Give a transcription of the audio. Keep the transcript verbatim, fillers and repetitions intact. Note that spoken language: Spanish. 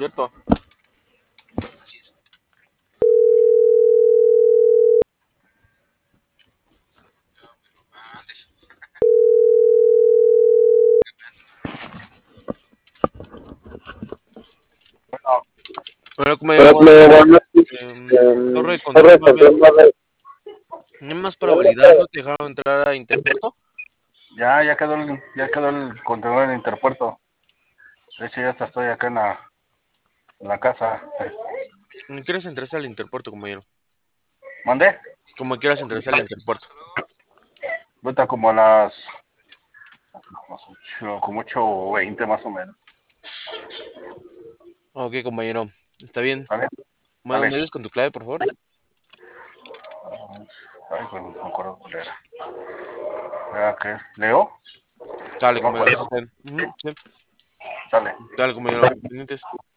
cierto. Bueno, compañero, buenas noches. Eh, torre de control nueve. ¿No hay más probabilidad? ¿No te dejaron entrar a Interpuerto? Ya, ya quedó el, ya quedó el contenedor en Interpuerto. De hecho, ya hasta estoy acá en la, en la casa. ¿Cómo quieres entrarse al Interpuerto, compañero? ¿Mandé? ¿Cómo quieras entrarse al Interpuerto? Ahorita como a las... como ocho veinte más o menos. Ok, compañero. Está bien. ¿Vale? Bueno, Vale. ¿me ayudas con tu clave, por favor? Ay, pues no me acuerdo cuál era. ¿Era qué? ¿Leo? Dale, No me compañero. acuerdo. Está bien. Ujú, sí. Dale. Dale, compañero. Pendientes.